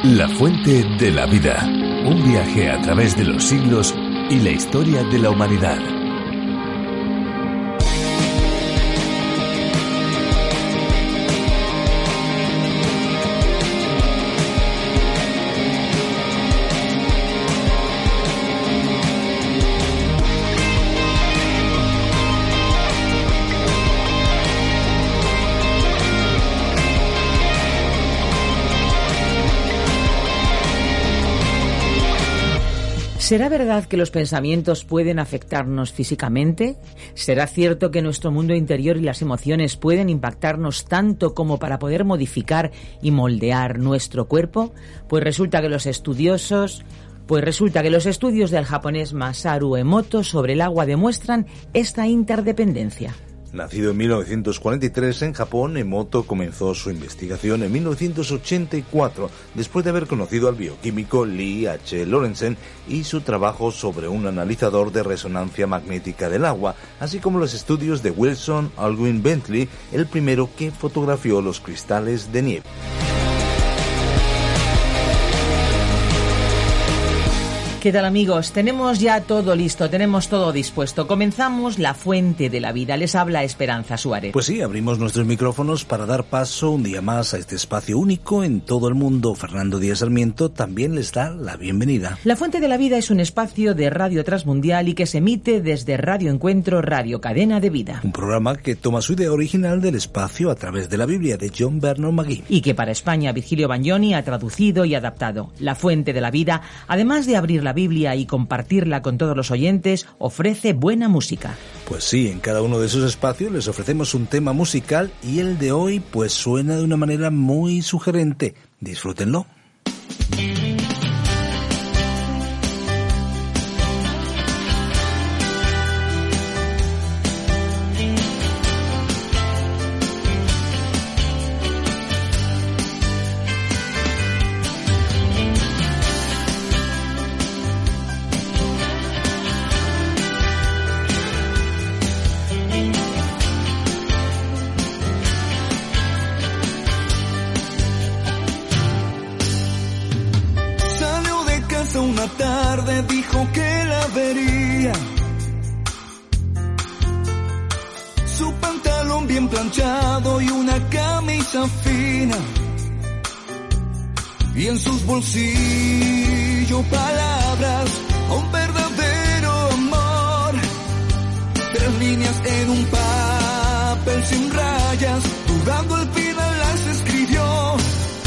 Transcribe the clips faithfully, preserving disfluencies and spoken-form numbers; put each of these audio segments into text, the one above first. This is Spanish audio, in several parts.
La fuente de la vida. Un viaje a través de los siglos y la historia de la humanidad. ¿Será verdad que los pensamientos pueden afectarnos físicamente? ¿Será cierto que nuestro mundo interior y las emociones pueden impactarnos tanto como para poder modificar y moldear nuestro cuerpo? Pues resulta que los estudiosos, pues resulta que los estudios del japonés Masaru Emoto sobre el agua demuestran esta interdependencia. Nacido en mil novecientos cuarenta y tres en Japón, Emoto comenzó su investigación en mil novecientos ochenta y cuatro, después de haber conocido al bioquímico Lee H. Lorenzen y su trabajo sobre un analizador de resonancia magnética del agua, así como los estudios de Wilson Alwyn Bentley, el primero que fotografió los cristales de nieve. ¿Qué tal, amigos? Tenemos ya todo listo, tenemos todo dispuesto. Comenzamos La Fuente de la Vida. Les habla Esperanza Suárez. Pues sí, abrimos nuestros micrófonos para dar paso un día más a este espacio único en todo el mundo. Fernando Díaz Sarmiento también les da la bienvenida. La Fuente de la Vida es un espacio de Radio Transmundial y que se emite desde Radio Encuentro, Radio Cadena de Vida. Un programa que toma su idea original del espacio a través de la Biblia de John Vernon McGee. Y que para España Virgilio Bagnoni ha traducido y adaptado. La Fuente de la Vida, además de abrir la Biblia y compartirla con todos los oyentes, ofrece buena música. Pues sí, en cada uno de esos espacios les ofrecemos un tema musical y el de hoy pues suena de una manera muy sugerente. Disfrútenlo. Una tarde dijo que la vería. Su pantalón bien planchado y una camisa fina. Y en sus bolsillos palabras a un verdadero amor. Tres líneas en un papel sin rayas, dudando al final las escribió.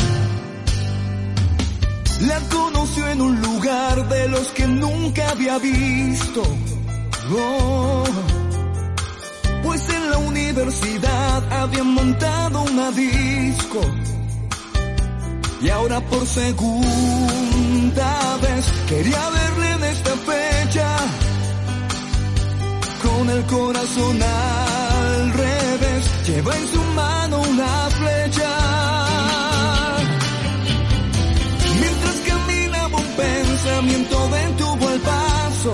La conoció en un lugar de los que nunca había visto. Oh, pues en la universidad habían montado una disco. Y ahora por segunda vez quería verle en esta fecha. Con el corazón al revés, lleva en su mano una flecha. Pensamiento detuvo el paso.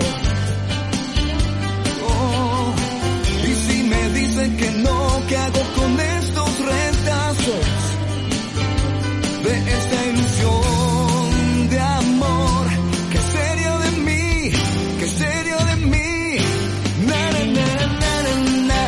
Oh, y si me dicen que no, ¿qué hago con estos retazos de esta ilusión de amor? ¿Qué sería de mí? ¿Qué sería de mí? Na, na, na, na, na, na.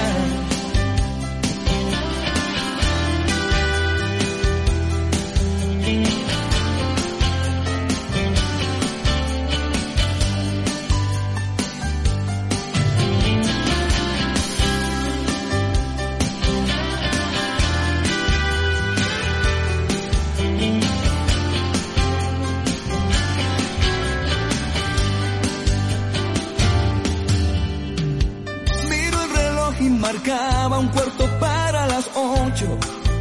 Marcaba un cuarto para las ocho.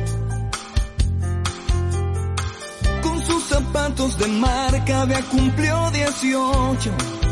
Con sus zapatos de marca había cumplió dieciocho.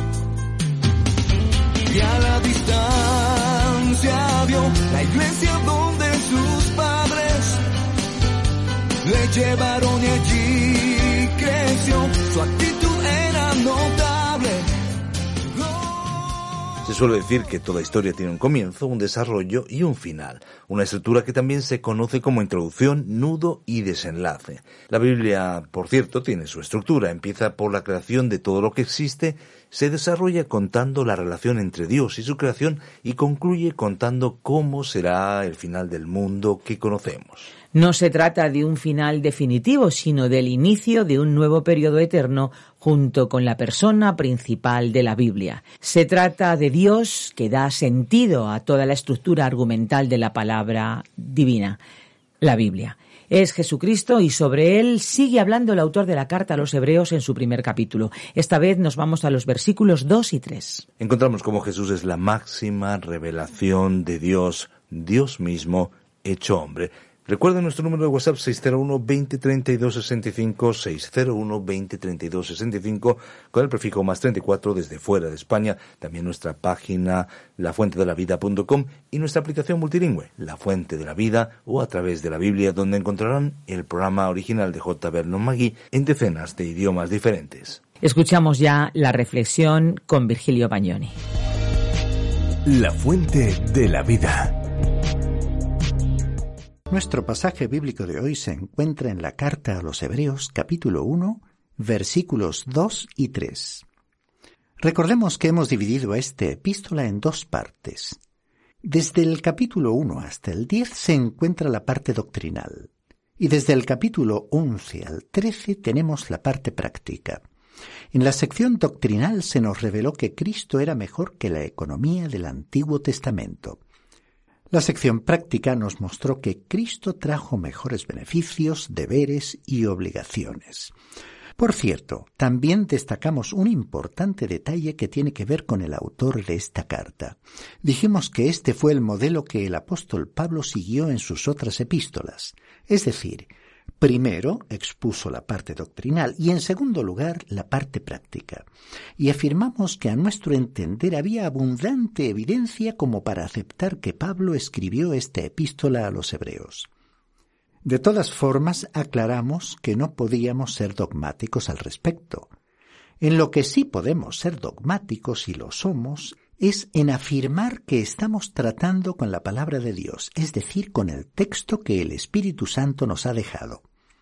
Y a la distancia vio la iglesia donde sus padres le llevaron y allí creció. Su actitud era notable. Se suele decir que toda historia tiene un comienzo, un desarrollo y un final, una estructura que también se conoce como introducción, nudo y desenlace. La Biblia, por cierto, tiene su estructura, empieza por la creación de todo lo que existe, se desarrolla contando la relación entre Dios y su creación y concluye contando cómo será el final del mundo que conocemos. No se trata de un final definitivo, sino del inicio de un nuevo periodo eterno junto con la persona principal de la Biblia. Se trata de Dios que da sentido a toda la estructura argumental de la palabra divina, la Biblia. Es Jesucristo y sobre él sigue hablando el autor de la carta a los Hebreos en su primer capítulo. Esta vez nos vamos a los versículos dos y tres. Encontramos cómo Jesús es la máxima revelación de Dios, Dios mismo hecho hombre. Recuerda nuestro número de WhatsApp seis cero uno, veinte, treinta y dos, sesenta y cinco, seis cero uno, veinte, treinta y dos, sesenta y cinco, con el prefijo más treinta y cuatro desde fuera de España, también nuestra página la fuente de la vida punto com y nuestra aplicación multilingüe, La Fuente de la Vida, o a través de la Biblia, donde encontrarán el programa original de J. Vernon McGee en decenas de idiomas diferentes. Escuchamos ya la reflexión con Virgilio Bagnoni. La Fuente de la Vida. Nuestro pasaje bíblico de hoy se encuentra en la carta a los Hebreos, capítulo uno, versículos dos y tres. Recordemos que hemos dividido esta epístola en dos partes. Desde el capítulo uno hasta el diez se encuentra la parte doctrinal, y desde el capítulo once al trece tenemos la parte práctica. En la sección doctrinal se nos reveló que Cristo era mejor que la economía del Antiguo Testamento. La sección práctica nos mostró que Cristo trajo mejores beneficios, deberes y obligaciones. Por cierto, también destacamos un importante detalle que tiene que ver con el autor de esta carta. Dijimos que este fue el modelo que el apóstol Pablo siguió en sus otras epístolas, es decir, primero expuso la parte doctrinal y en segundo lugar la parte práctica. Y afirmamos que a nuestro entender había abundante evidencia como para aceptar que Pablo escribió esta epístola a los Hebreos. De todas formas, aclaramos que no podíamos ser dogmáticos al respecto. En lo que sí podemos ser dogmáticos y lo somos es en afirmar que estamos tratando con la palabra de Dios, es decir, con el texto que el Espíritu Santo nos ha dejado.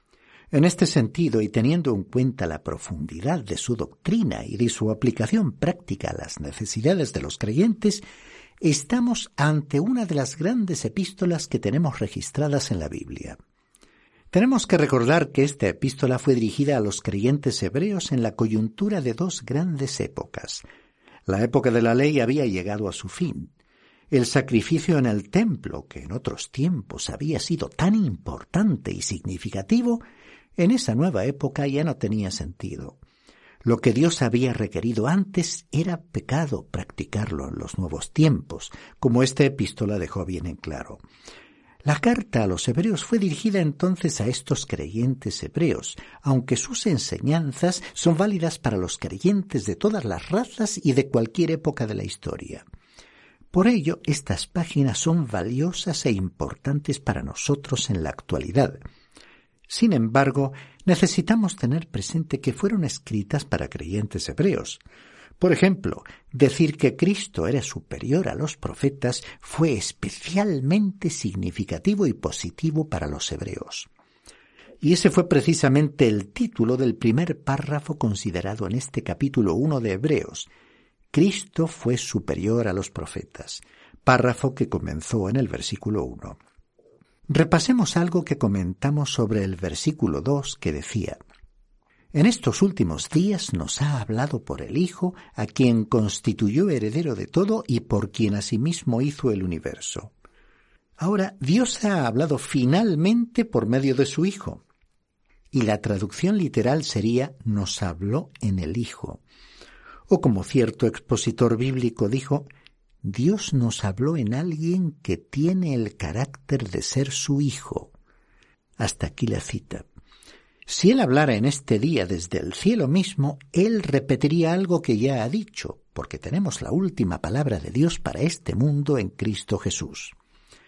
En este sentido, y teniendo en cuenta la profundidad de su doctrina y de su aplicación práctica a las necesidades de los creyentes, estamos ante una de las grandes epístolas que tenemos registradas en la Biblia. Tenemos que recordar que esta epístola fue dirigida a los creyentes hebreos en la coyuntura de dos grandes épocas. La época de la ley había llegado a su fin. El sacrificio en el templo, que en otros tiempos había sido tan importante y significativo, en esa nueva época ya no tenía sentido. Lo que Dios había requerido antes era pecado practicarlo en los nuevos tiempos, como esta epístola dejó bien en claro. La carta a los Hebreos fue dirigida entonces a estos creyentes hebreos, aunque sus enseñanzas son válidas para los creyentes de todas las razas y de cualquier época de la historia. Por ello, estas páginas son valiosas e importantes para nosotros en la actualidad. Sin embargo, necesitamos tener presente que fueron escritas para creyentes hebreos. Por ejemplo, decir que Cristo era superior a los profetas fue especialmente significativo y positivo para los hebreos. Y ese fue precisamente el título del primer párrafo considerado en este capítulo uno de Hebreos. Cristo fue superior a los profetas, párrafo que comenzó en el versículo uno. Repasemos algo que comentamos sobre el versículo dos que decía: En estos últimos días nos ha hablado por el Hijo, a quien constituyó heredero de todo y por quien asimismo hizo el universo. Ahora, Dios ha hablado finalmente por medio de su Hijo. Y la traducción literal sería, nos habló en el Hijo. O como cierto expositor bíblico dijo, Dios nos habló en alguien que tiene el carácter de ser su Hijo. Hasta aquí la cita. Si Él hablara en este día desde el cielo mismo, Él repetiría algo que ya ha dicho, porque tenemos la última palabra de Dios para este mundo en Cristo Jesús.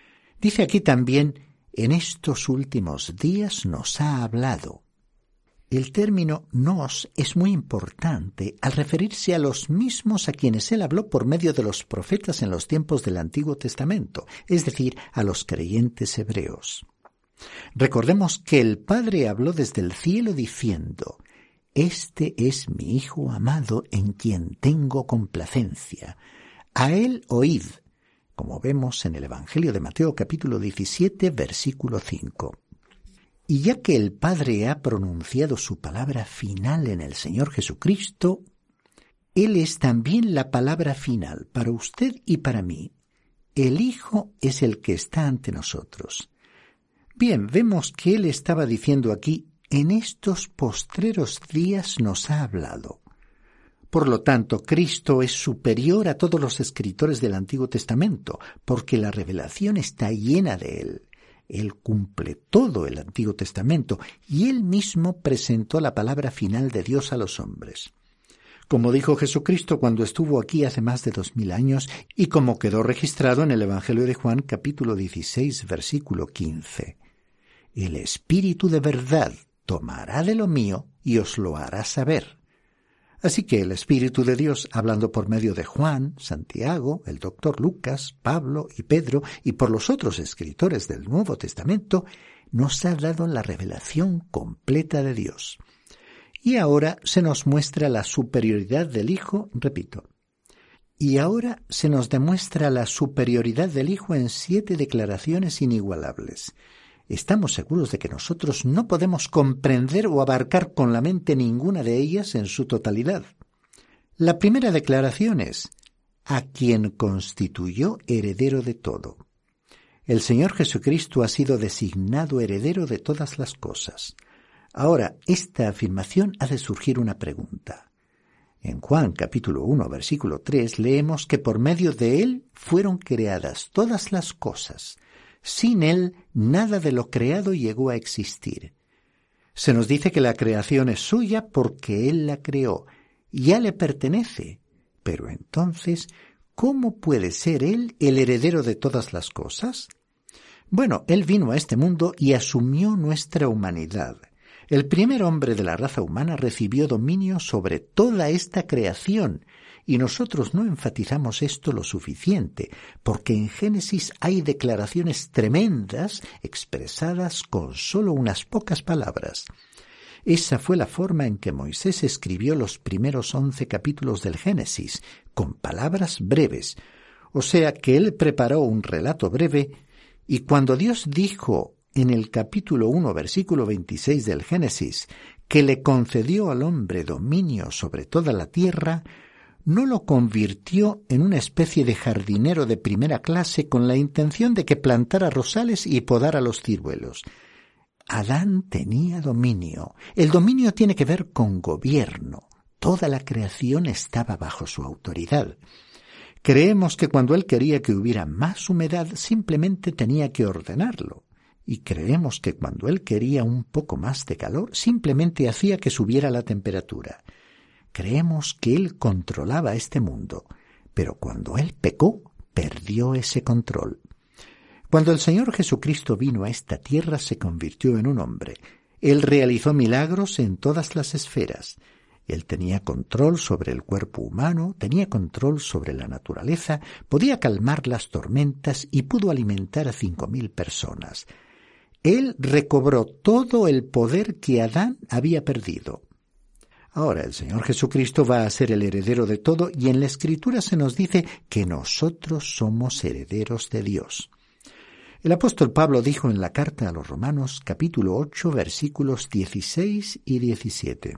Dice aquí también, en estos últimos días nos ha hablado. El término nos es muy importante al referirse a los mismos a quienes él habló por medio de los profetas en los tiempos del Antiguo Testamento, es decir, a los creyentes hebreos. Recordemos que el Padre habló desde el cielo diciendo: «Este es mi Hijo amado en quien tengo complacencia. A él oíd», como vemos en el Evangelio de Mateo capítulo diecisiete, versículo cinco. Y ya que el Padre ha pronunciado su palabra final en el Señor Jesucristo, Él es también la palabra final para usted y para mí. El Hijo es el que está ante nosotros. Bien, vemos que Él estaba diciendo aquí: en estos postreros días nos ha hablado. Por lo tanto, Cristo es superior a todos los escritores del Antiguo Testamento, porque la revelación está llena de Él. Él cumple todo el Antiguo Testamento y Él mismo presentó la palabra final de Dios a los hombres. Como dijo Jesucristo cuando estuvo aquí hace más de dos mil años y como quedó registrado en el Evangelio de Juan capítulo dieciséis, versículo quince. El Espíritu de verdad tomará de lo mío y os lo hará saber. Así que el Espíritu de Dios, hablando por medio de Juan, Santiago, el doctor Lucas, Pablo y Pedro, y por los otros escritores del Nuevo Testamento, nos ha dado la revelación completa de Dios. Y ahora se nos muestra la superioridad del Hijo, repito, y ahora se nos demuestra la superioridad del Hijo en siete declaraciones inigualables. Estamos seguros de que nosotros no podemos comprender o abarcar con la mente ninguna de ellas en su totalidad. La primera declaración es: a quien constituyó heredero de todo. El Señor Jesucristo ha sido designado heredero de todas las cosas. Ahora, esta afirmación hace surgir una pregunta. En Juan capítulo uno, versículo tres, leemos que por medio de Él fueron creadas todas las cosas. Sin Él, nada de lo creado llegó a existir. Se nos dice que la creación es suya porque Él la creó, ya le pertenece. Pero entonces, ¿cómo puede ser Él el heredero de todas las cosas? Bueno, Él vino a este mundo y asumió nuestra humanidad. El primer hombre de la raza humana recibió dominio sobre toda esta creación, y nosotros no enfatizamos esto lo suficiente, porque en Génesis hay declaraciones tremendas expresadas con solo unas pocas palabras. Esa fue la forma en que Moisés escribió los primeros once capítulos del Génesis, con palabras breves. O sea que él preparó un relato breve, y cuando Dios dijo en el capítulo uno, versículo veintiséis del Génesis, que le concedió al hombre dominio sobre toda la tierra, no lo convirtió en una especie de jardinero de primera clase con la intención de que plantara rosales y podara los ciruelos. Adán tenía dominio. El dominio tiene que ver con gobierno. Toda la creación estaba bajo su autoridad. Creemos que cuando él quería que hubiera más humedad, simplemente tenía que ordenarlo. Y creemos que cuando él quería un poco más de calor, simplemente hacía que subiera la temperatura. Creemos que Él controlaba este mundo, pero cuando Él pecó, perdió ese control. Cuando el Señor Jesucristo vino a esta tierra, se convirtió en un hombre. Él realizó milagros en todas las esferas. Él tenía control sobre el cuerpo humano, tenía control sobre la naturaleza, podía calmar las tormentas y pudo alimentar a cinco mil personas. Él recobró todo el poder que Adán había perdido. Ahora el Señor Jesucristo va a ser el heredero de todo y en la Escritura se nos dice que nosotros somos herederos de Dios. El apóstol Pablo dijo en la carta a los Romanos capítulo ocho versículos dieciséis y diecisiete.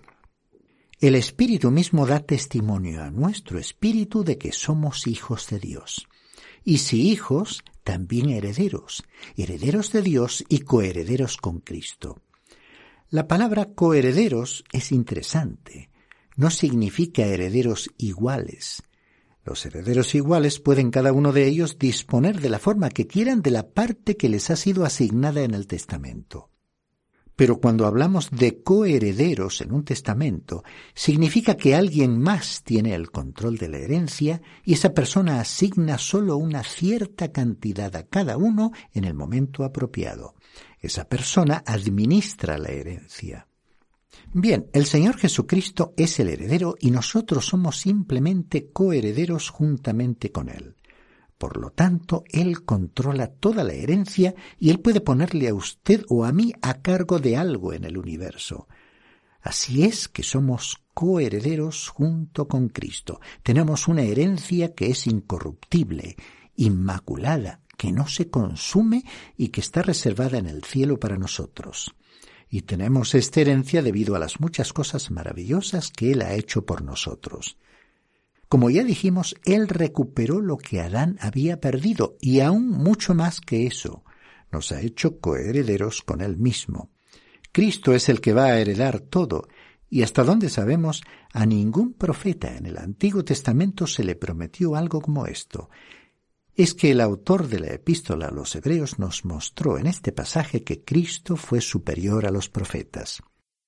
El Espíritu mismo da testimonio a nuestro espíritu de que somos hijos de Dios. Y si hijos, también herederos, herederos de Dios y coherederos con Cristo. La palabra coherederos es interesante. No significa herederos iguales. Los herederos iguales pueden cada uno de ellos disponer de la forma que quieran de la parte que les ha sido asignada en el testamento. Pero cuando hablamos de coherederos en un testamento, significa que alguien más tiene el control de la herencia y esa persona asigna solo una cierta cantidad a cada uno en el momento apropiado. Esa persona administra la herencia. Bien, el Señor Jesucristo es el heredero y nosotros somos simplemente coherederos juntamente con Él. Por lo tanto, Él controla toda la herencia y Él puede ponerle a usted o a mí a cargo de algo en el universo. Así es que somos coherederos junto con Cristo. Tenemos una herencia que es incorruptible, inmaculada, que no se consume y que está reservada en el cielo para nosotros. Y tenemos esta herencia debido a las muchas cosas maravillosas que Él ha hecho por nosotros. Como ya dijimos, Él recuperó lo que Adán había perdido y aún mucho más que eso. Nos ha hecho coherederos con Él mismo. Cristo es el que va a heredar todo, y hasta donde sabemos, a ningún profeta en el Antiguo Testamento se le prometió algo como esto. Es que el autor de la epístola a los Hebreos nos mostró en este pasaje que Cristo fue superior a los profetas.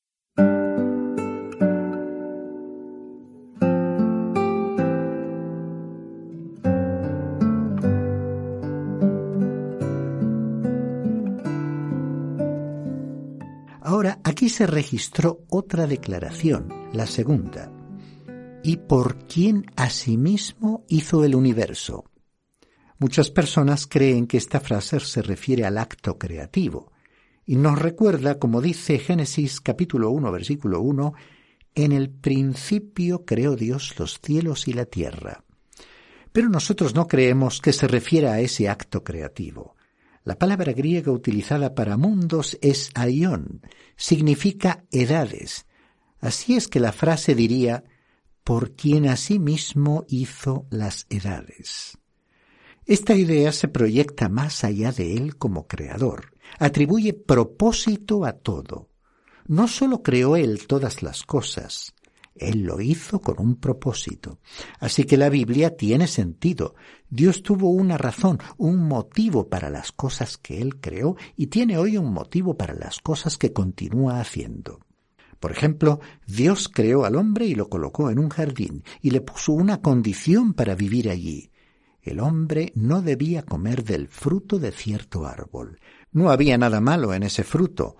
Ahora, aquí se registró otra declaración, la segunda. ¿Y por quién asimismo hizo el universo? Muchas personas creen que esta frase se refiere al acto creativo, y nos recuerda, como dice Génesis capítulo uno, versículo uno, en el principio creó Dios los cielos y la tierra. Pero nosotros no creemos que se refiera a ese acto creativo. La palabra griega utilizada para mundos es aion, significa edades. Así es que la frase diría, por quien asimismo hizo las edades. Esta idea se proyecta más allá de Él como creador, atribuye propósito a todo. No solo creó Él todas las cosas, Él lo hizo con un propósito. Así que la Biblia tiene sentido. Dios tuvo una razón, un motivo para las cosas que Él creó y tiene hoy un motivo para las cosas que continúa haciendo. Por ejemplo, Dios creó al hombre y lo colocó en un jardín y le puso una condición para vivir allí. El hombre no debía comer del fruto de cierto árbol. No había nada malo en ese fruto.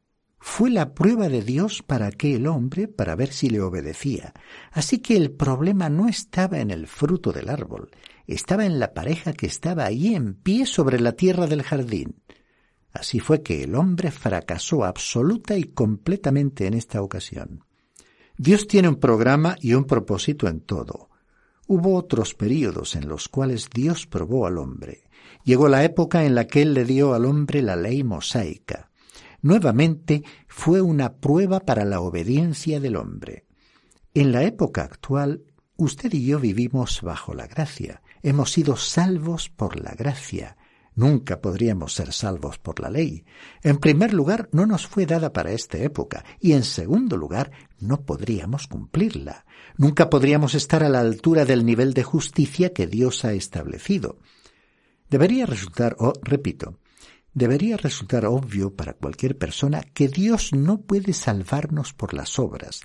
Fue la prueba de Dios para aquel hombre para ver si le obedecía. Así que el problema no estaba en el fruto del árbol, estaba en la pareja que estaba allí en pie sobre la tierra del jardín. Así fue que el hombre fracasó absoluta y completamente en esta ocasión. Dios tiene un programa y un propósito en todo. Hubo otros períodos en los cuales Dios probó al hombre. Llegó la época en la que Él le dio al hombre la ley mosaica. Nuevamente fue una prueba para la obediencia del hombre. En la época actual, usted y yo vivimos bajo la gracia. Hemos sido salvos por la gracia. Nunca podríamos ser salvos por la ley. En primer lugar, no nos fue dada para esta época, y en segundo lugar, no podríamos cumplirla. Nunca podríamos estar a la altura del nivel de justicia que Dios ha establecido. Debería resultar, oh, repito, debería resultar obvio para cualquier persona que Dios no puede salvarnos por las obras.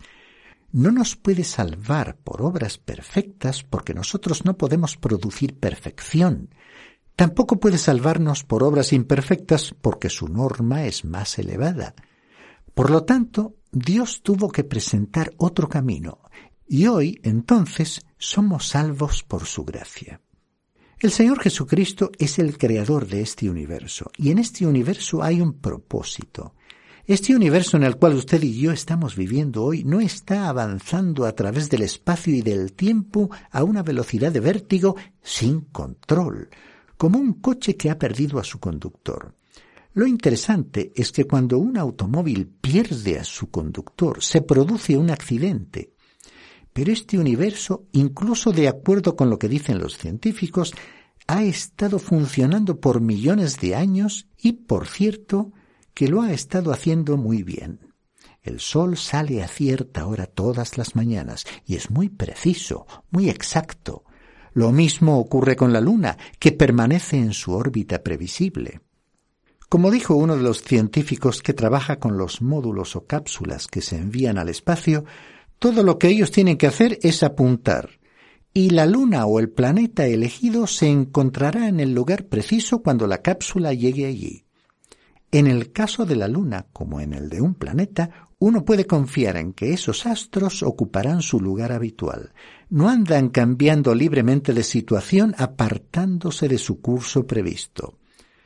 No nos puede salvar por obras perfectas porque nosotros no podemos producir perfección. Tampoco puede salvarnos por obras imperfectas porque su norma es más elevada. Por lo tanto, Dios tuvo que presentar otro camino, y hoy, entonces, somos salvos por su gracia. El Señor Jesucristo es el creador de este universo, y en este universo hay un propósito. Este universo en el cual usted y yo estamos viviendo hoy no está avanzando a través del espacio y del tiempo a una velocidad de vértigo sin control, como un coche que ha perdido a su conductor. Lo interesante es que cuando un automóvil pierde a su conductor, se produce un accidente. Pero este universo, incluso de acuerdo con lo que dicen los científicos, ha estado funcionando por millones de años y, por cierto, que lo ha estado haciendo muy bien. El sol sale a cierta hora todas las mañanas y es muy preciso, muy exacto. Lo mismo ocurre con la Luna, que permanece en su órbita previsible. Como dijo uno de los científicos que trabaja con los módulos o cápsulas que se envían al espacio, todo lo que ellos tienen que hacer es apuntar, y la Luna o el planeta elegido se encontrará en el lugar preciso cuando la cápsula llegue allí. En el caso de la Luna, como en el de un planeta, uno puede confiar en que esos astros ocuparán su lugar habitual. No andan cambiando libremente de situación apartándose de su curso previsto.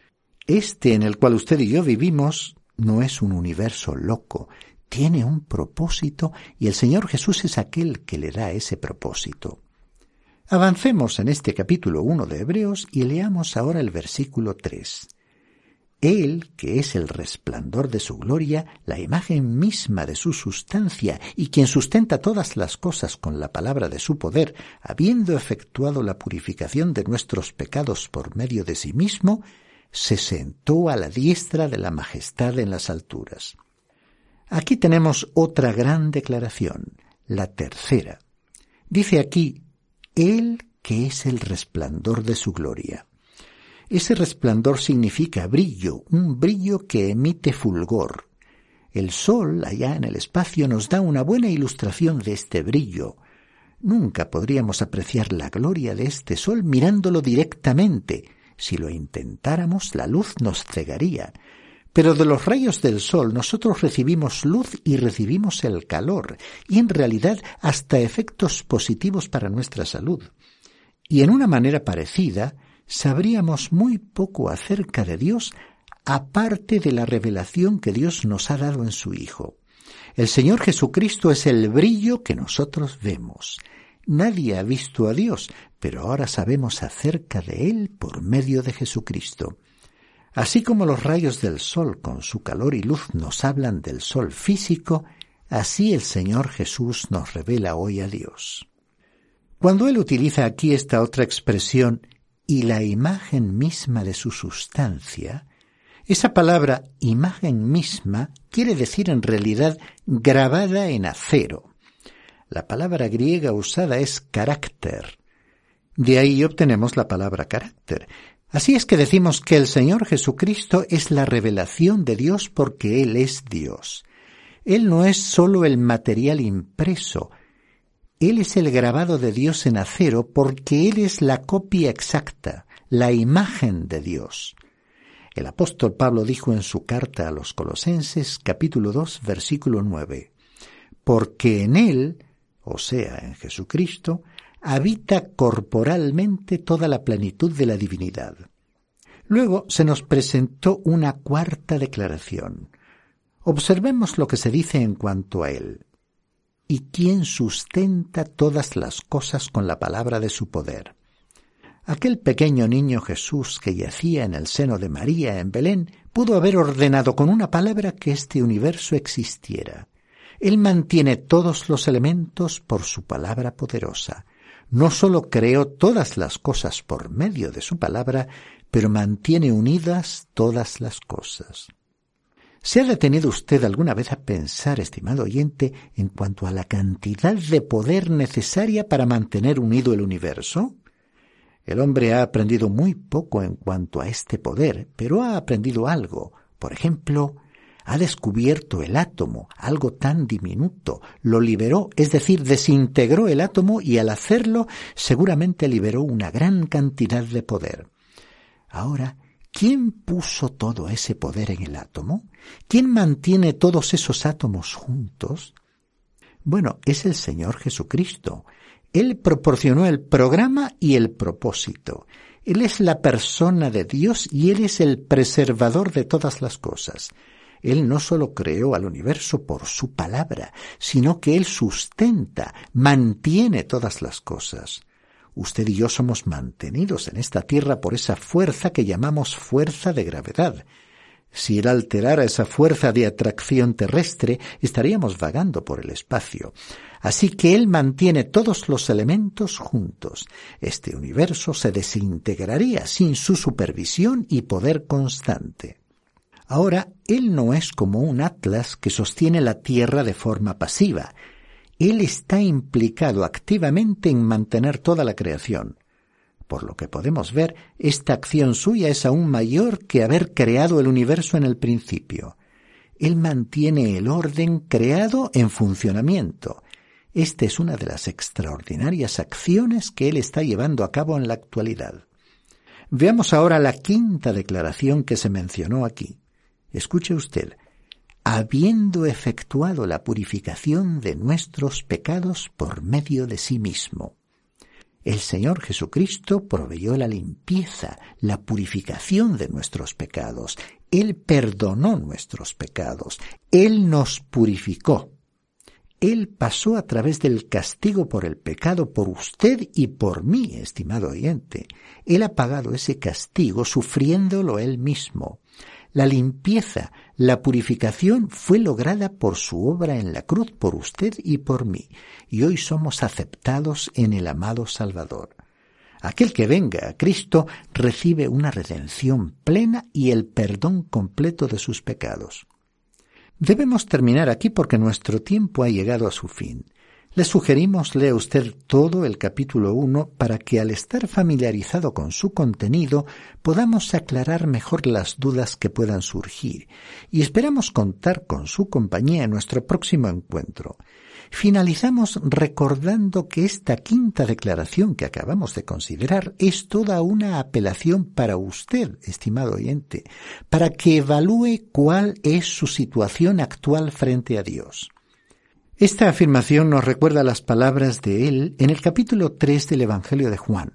Este en el cual usted y yo vivimos no es un universo loco, tiene un propósito y el Señor Jesús es aquel que le da ese propósito. Avancemos en este capítulo uno de Hebreos y leamos ahora el versículo tres. Él, que es el resplandor de su gloria, la imagen misma de su sustancia, y quien sustenta todas las cosas con la palabra de su poder, habiendo efectuado la purificación de nuestros pecados por medio de sí mismo, se sentó a la diestra de la majestad en las alturas. Aquí tenemos otra gran declaración, la tercera. Dice aquí, Él, que es el resplandor de su gloria. Ese resplandor significa brillo, un brillo que emite fulgor. El sol, allá en el espacio, nos da una buena ilustración de este brillo. Nunca podríamos apreciar la gloria de este sol mirándolo directamente. Si lo intentáramos, la luz nos cegaría. Pero de los rayos del sol nosotros recibimos luz y recibimos el calor, y en realidad hasta efectos positivos para nuestra salud. Y en una manera parecida, sabríamos muy poco acerca de Dios, aparte de la revelación que Dios nos ha dado en su Hijo. El Señor Jesucristo es el brillo que nosotros vemos. Nadie ha visto a Dios, pero ahora sabemos acerca de Él por medio de Jesucristo. Así como los rayos del sol con su calor y luz nos hablan del sol físico, así el Señor Jesús nos revela hoy a Dios. Cuando Él utiliza aquí esta otra expresión, y la imagen misma de su sustancia, esa palabra imagen misma quiere decir en realidad grabada en acero. La palabra griega usada es carácter. De ahí obtenemos la palabra carácter. Así es que decimos que el Señor Jesucristo es la revelación de Dios porque Él es Dios. Él no es solo el material impreso, Él es el grabado de Dios en acero porque Él es la copia exacta, la imagen de Dios. El apóstol Pablo dijo en su carta a los Colosenses, capítulo dos, versículo nueve, porque en Él, o sea, en Jesucristo, habita corporalmente toda la plenitud de la divinidad. Luego se nos presentó una cuarta declaración. Observemos lo que se dice en cuanto a Él. Y quien sustenta todas las cosas con la palabra de su poder. Aquel pequeño niño Jesús que yacía en el seno de María en Belén pudo haber ordenado con una palabra que este universo existiera. Él mantiene todos los elementos por su palabra poderosa. No solo creó todas las cosas por medio de su palabra, pero mantiene unidas todas las cosas. ¿Se ha detenido usted alguna vez a pensar, estimado oyente, en cuanto a la cantidad de poder necesaria para mantener unido el universo? El hombre ha aprendido muy poco en cuanto a este poder, pero ha aprendido algo. Por ejemplo, ha descubierto el átomo, algo tan diminuto, lo liberó, es decir, desintegró el átomo y al hacerlo seguramente liberó una gran cantidad de poder. Ahora, ¿quién puso todo ese poder en el átomo? ¿Quién mantiene todos esos átomos juntos? Bueno, es el Señor Jesucristo. Él proporcionó el programa y el propósito. Él es la persona de Dios y Él es el preservador de todas las cosas. Él no solo creó al universo por su palabra, sino que Él sustenta, mantiene todas las cosas. Usted y yo somos mantenidos en esta tierra por esa fuerza que llamamos fuerza de gravedad. Si Él alterara esa fuerza de atracción terrestre, estaríamos vagando por el espacio. Así que Él mantiene todos los elementos juntos. Este universo se desintegraría sin su supervisión y poder constante. Ahora, Él no es como un atlas que sostiene la tierra de forma pasiva. Él está implicado activamente en mantener toda la creación. Por lo que podemos ver, esta acción suya es aún mayor que haber creado el universo en el principio. Él mantiene el orden creado en funcionamiento. Esta es una de las extraordinarias acciones que Él está llevando a cabo en la actualidad. Veamos ahora la quinta declaración que se mencionó aquí. Escuche usted, habiendo efectuado la purificación de nuestros pecados por medio de sí mismo. El Señor Jesucristo proveyó la limpieza, la purificación de nuestros pecados. Él perdonó nuestros pecados. Él nos purificó. Él pasó a través del castigo por el pecado por usted y por mí, estimado oyente. Él ha pagado ese castigo sufriéndolo Él mismo. La limpieza, la purificación fue lograda por su obra en la cruz por usted y por mí, y hoy somos aceptados en el amado Salvador. Aquel que venga a Cristo recibe una redención plena y el perdón completo de sus pecados. Debemos terminar aquí porque nuestro tiempo ha llegado a su fin. Le sugerimos lea usted todo el capítulo uno para que al estar familiarizado con su contenido podamos aclarar mejor las dudas que puedan surgir y esperamos contar con su compañía en nuestro próximo encuentro. Finalizamos recordando que esta quinta declaración que acabamos de considerar es toda una apelación para usted, estimado oyente, para que evalúe cuál es su situación actual frente a Dios. Esta afirmación nos recuerda las palabras de él en el capítulo tres del Evangelio de Juan.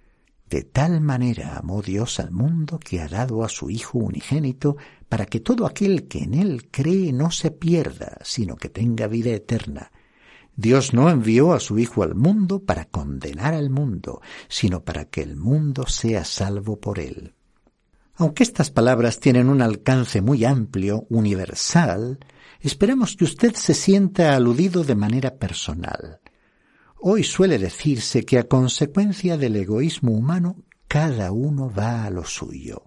De tal manera amó Dios al mundo que ha dado a su Hijo unigénito para que todo aquel que en él cree no se pierda, sino que tenga vida eterna. Dios no envió a su Hijo al mundo para condenar al mundo, sino para que el mundo sea salvo por él. Aunque estas palabras tienen un alcance muy amplio, universal, esperamos que usted se sienta aludido de manera personal. Hoy suele decirse que a consecuencia del egoísmo humano, cada uno va a lo suyo.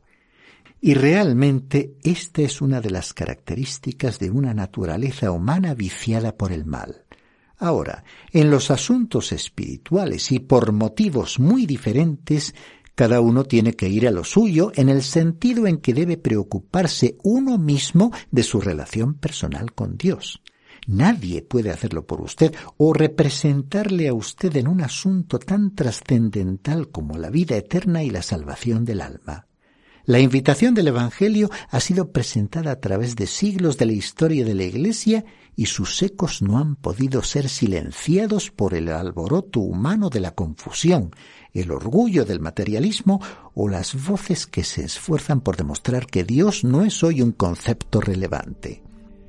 Y realmente esta es una de las características de una naturaleza humana viciada por el mal. Ahora, en los asuntos espirituales y por motivos muy diferentes, cada uno tiene que ir a lo suyo en el sentido en que debe preocuparse uno mismo de su relación personal con Dios. Nadie puede hacerlo por usted o representarle a usted en un asunto tan trascendental como la vida eterna y la salvación del alma. La invitación del Evangelio ha sido presentada a través de siglos de la historia de la Iglesia y sus ecos no han podido ser silenciados por el alboroto humano de la confusión, el orgullo del materialismo o las voces que se esfuerzan por demostrar que Dios no es hoy un concepto relevante.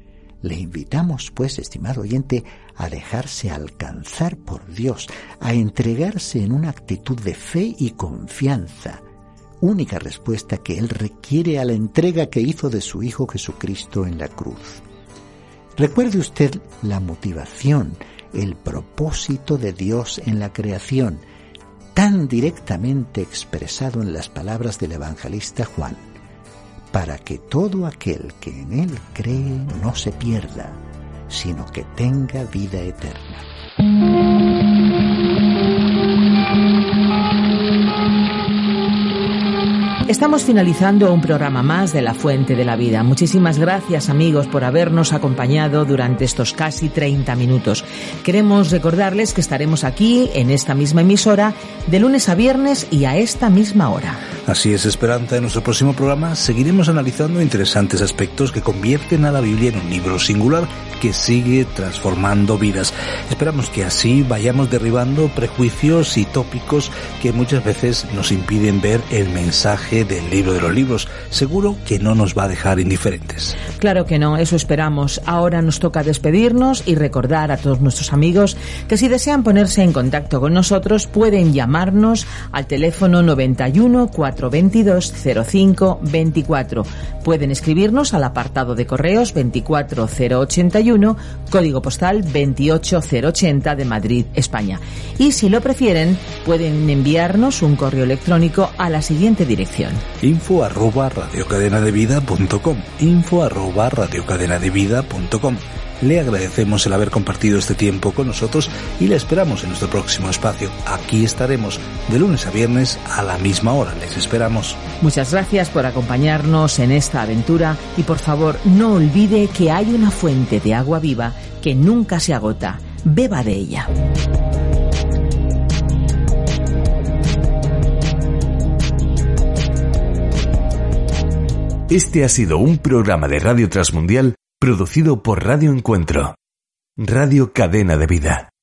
Le invitamos, pues, estimado oyente, a dejarse alcanzar por Dios, a entregarse en una actitud de fe y confianza, única respuesta que Él requiere a la entrega que hizo de su Hijo Jesucristo en la cruz. Recuerde usted la motivación, el propósito de Dios en la creación, tan directamente expresado en las palabras del evangelista Juan, para que todo aquel que en Él cree no se pierda, sino que tenga vida eterna. Estamos finalizando un programa más de La Fuente de la Vida. Muchísimas gracias, amigos, por habernos acompañado durante estos casi treinta minutos. Queremos recordarles que estaremos aquí, en esta misma emisora, de lunes a viernes y a esta misma hora. Así es, Esperanza. En nuestro próximo programa seguiremos analizando interesantes aspectos que convierten a la Biblia en un libro singular que sigue transformando vidas. Esperamos que así vayamos derribando prejuicios y tópicos que muchas veces nos impiden ver el mensaje del libro de los libros. Seguro que no nos va a dejar indiferentes. Claro que no, eso esperamos. Ahora nos toca despedirnos y recordar a todos nuestros amigos que si desean ponerse en contacto con nosotros pueden llamarnos al teléfono noventa y uno, cuatrocientos veintidós, cero cinco veinticuatro. Pueden escribirnos al apartado de correos veinticuatro cero ochenta y uno, código postal veintiocho cero ochenta de Madrid, España. Y si lo prefieren, pueden enviarnos un correo electrónico a la siguiente dirección: info arroba radiocadenadevida punto com info arroba radiocadenadevida punto com. Le agradecemos el haber compartido este tiempo con nosotros y le esperamos en nuestro próximo espacio. Aquí estaremos de lunes a viernes a la misma hora. Les esperamos. Muchas gracias por acompañarnos en esta aventura y por favor no olvide que hay una fuente de agua viva que nunca se agota. Beba de ella. Este ha sido un programa de Radio Transmundial producido por Radio Encuentro, Radio Cadena de Vida.